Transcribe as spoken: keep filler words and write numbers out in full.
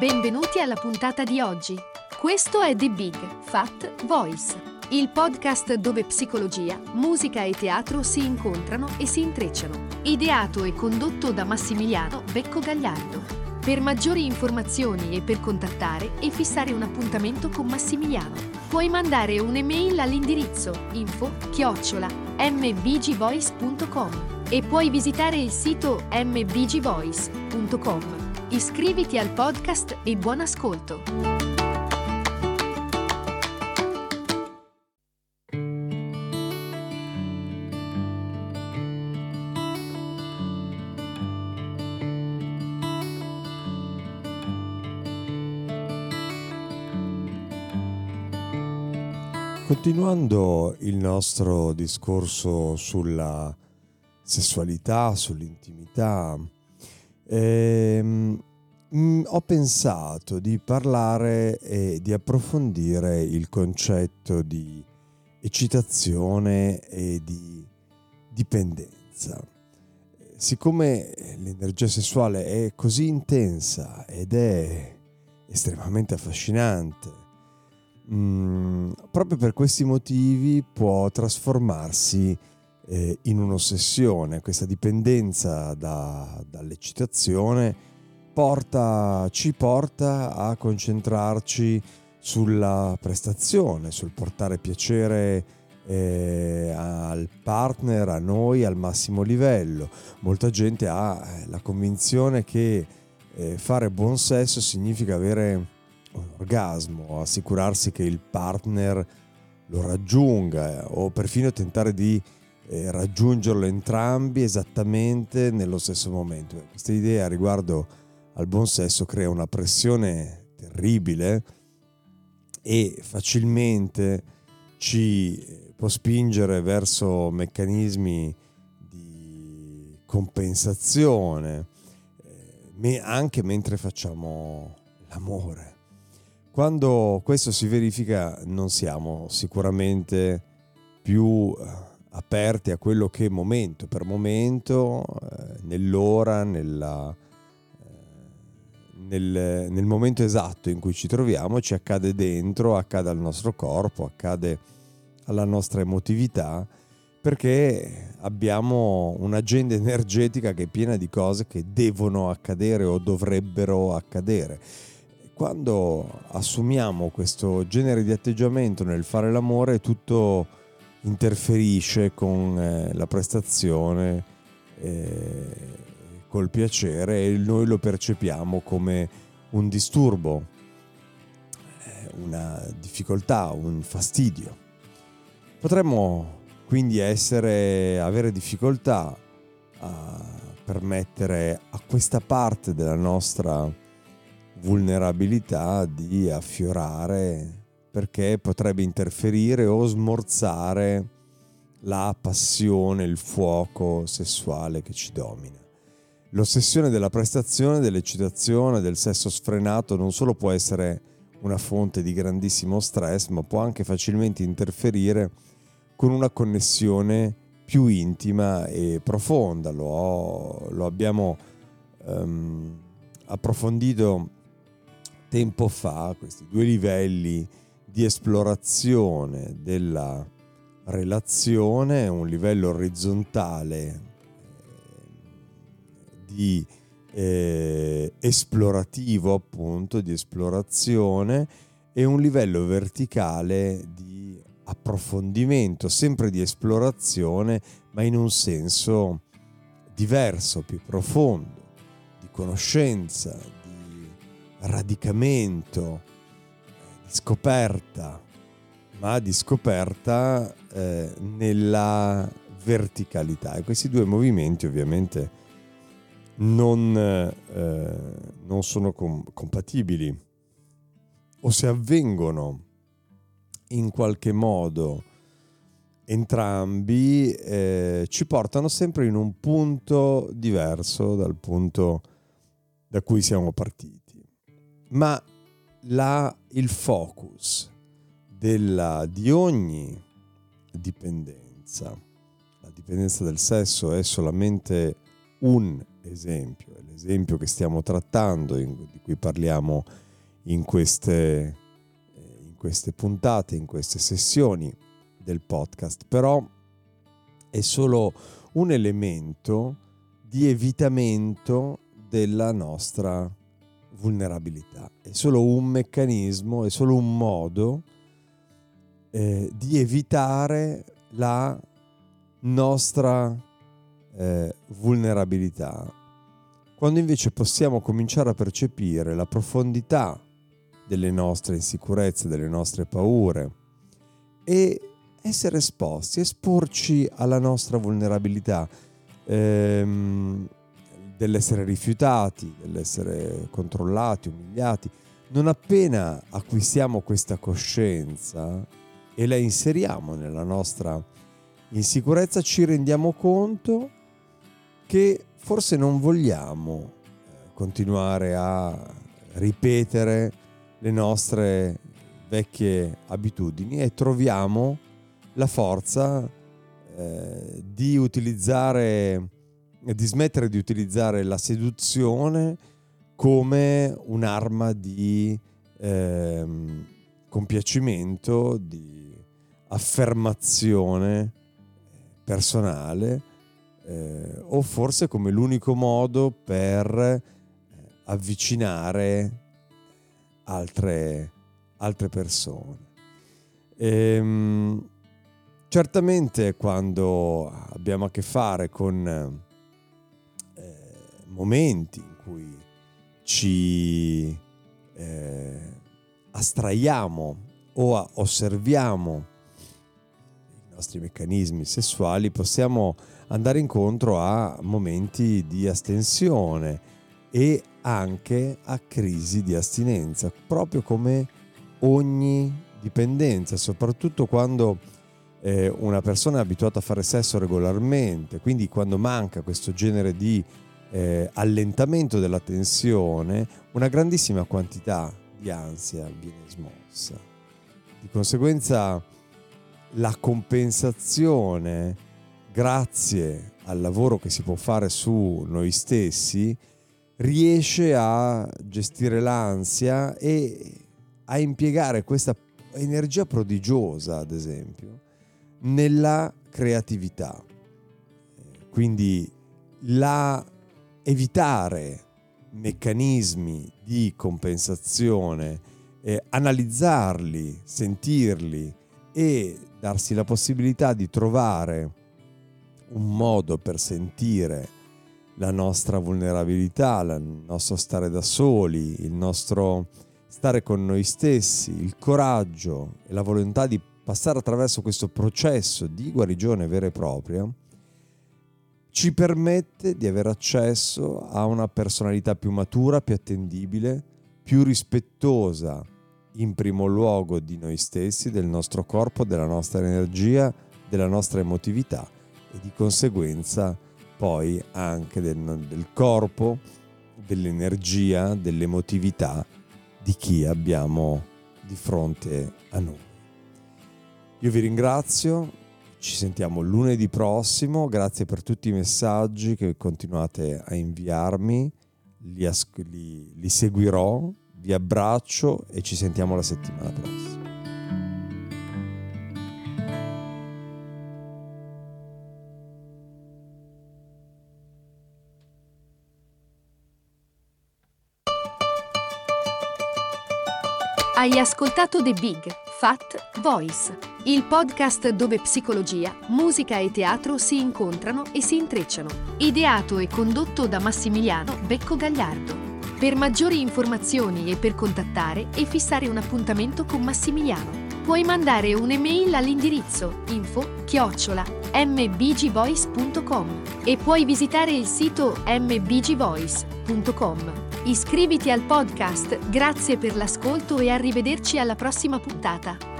Benvenuti alla puntata di oggi. Questo è The Big Fat Voice, il podcast dove psicologia, musica e teatro si incontrano e si intrecciano. Ideato e condotto da Massimiliano Becco Gagliardo. Per maggiori informazioni e per contattare e fissare un appuntamento con Massimiliano, puoi mandare un'email all'indirizzo info chiocciola m b g voice punto com e puoi visitare il sito m b g voice punto com. Iscriviti al podcast e buon ascolto! Continuando il nostro discorso sulla sessualità, sull'intimità, ehm, mh, ho pensato di parlare e di approfondire il concetto di eccitazione e di dipendenza. Siccome l'energia sessuale è così intensa ed è estremamente affascinante, Mm, proprio per questi motivi può trasformarsi eh, in un'ossessione. Questa dipendenza da, dall'eccitazione porta, ci porta a concentrarci sulla prestazione, sul portare piacere eh, al partner, a noi al massimo livello. Molta gente ha eh, la convinzione che eh, fare buon sesso significa avere un orgasmo, assicurarsi che il partner lo raggiunga o perfino tentare di eh, raggiungerlo entrambi esattamente nello stesso momento. Questa idea riguardo al buon sesso crea una pressione terribile e facilmente ci può spingere verso meccanismi di compensazione eh, anche mentre facciamo l'amore. Quando questo si verifica non siamo sicuramente più aperti a quello che momento per momento, eh, nell'ora, nella, eh, nel, nel momento esatto in cui ci troviamo, ci accade dentro, accade al nostro corpo, accade alla nostra emotività, perché abbiamo un'agenda energetica che è piena di cose che devono accadere o dovrebbero accadere. Quando assumiamo questo genere di atteggiamento nel fare l'amore, tutto interferisce con eh, la prestazione, eh, col piacere, e noi lo percepiamo come un disturbo, eh, una difficoltà, un fastidio. Potremmo quindi essere, avere difficoltà a permettere a questa parte della nostra vulnerabilità di affiorare, perché potrebbe interferire o smorzare la passione, il fuoco sessuale che ci domina. L'ossessione della prestazione, dell'eccitazione, del sesso sfrenato non solo può essere una fonte di grandissimo stress, ma può anche facilmente interferire con una connessione più intima e profonda. Lo, lo abbiamo um, approfondito tempo fa, questi due livelli di esplorazione della relazione, un livello orizzontale eh, di eh, esplorativo, appunto, di esplorazione, e un livello verticale di approfondimento, sempre di esplorazione, ma in un senso diverso, più profondo, di conoscenza, radicamento, di scoperta, ma di scoperta eh, nella verticalità. E questi due movimenti ovviamente non, eh, non sono com- compatibili, o se avvengono in qualche modo entrambi eh, ci portano sempre in un punto diverso dal punto da cui siamo partiti. Ma la, il focus della, di ogni dipendenza, la dipendenza del sesso è solamente un esempio, è l'esempio che stiamo trattando, in, di cui parliamo in queste, in queste puntate, in queste sessioni del podcast, però è solo un elemento di evitamento della nostra vulnerabilità, è solo un meccanismo, è solo un modo eh, di evitare la nostra eh, vulnerabilità, quando invece possiamo cominciare a percepire la profondità delle nostre insicurezze, delle nostre paure e essere esposti, esporci alla nostra vulnerabilità, ehm, dell'essere rifiutati, dell'essere controllati, umiliati. Non appena acquistiamo questa coscienza e la inseriamo nella nostra insicurezza, ci rendiamo conto che forse non vogliamo continuare a ripetere le nostre vecchie abitudini e troviamo la forza eh, di utilizzare, di smettere di utilizzare la seduzione come un'arma di eh, compiacimento, di affermazione personale, eh, o forse come l'unico modo per eh, avvicinare altre, altre persone. Ehm, certamente quando abbiamo a che fare con eh, momenti in cui ci eh, astraiamo o a, osserviamo i nostri meccanismi sessuali, possiamo andare incontro a momenti di astensione e anche a crisi di astinenza, proprio come ogni dipendenza, soprattutto quando eh, una persona è abituata a fare sesso regolarmente, quindi quando manca questo genere di eh, allentamento della tensione, una grandissima quantità di ansia viene smossa. Di conseguenza la compensazione, grazie al lavoro che si può fare su noi stessi, riesce a gestire l'ansia e a impiegare questa energia prodigiosa, ad esempio, nella creatività. Quindi la evitare meccanismi di compensazione, eh, analizzarli, sentirli e darsi la possibilità di trovare un modo per sentire la nostra vulnerabilità, il nostro stare da soli, il nostro stare con noi stessi, il coraggio e la volontà di passare attraverso questo processo di guarigione vera e propria, ci permette di avere accesso a una personalità più matura, più attendibile, più rispettosa in primo luogo di noi stessi, del nostro corpo, della nostra energia, della nostra emotività e di conseguenza poi anche del, del corpo, dell'energia, dell'emotività di chi abbiamo di fronte a noi. Io vi ringrazio, ci sentiamo lunedì prossimo, grazie per tutti i messaggi che continuate a inviarmi, li, as- li, li seguirò, vi abbraccio e ci sentiamo la settimana prossima. Hai ascoltato The Big Fat Voice, il podcast dove psicologia, musica e teatro si incontrano e si intrecciano. Ideato e condotto da Massimiliano Becco Gagliardo. Per maggiori informazioni e per contattare e fissare un appuntamento con Massimiliano, puoi mandare un'email all'indirizzo info chiocciola m b g voice punto com e puoi visitare il sito m b g voice punto com. Iscriviti al podcast, grazie per l'ascolto e arrivederci alla prossima puntata.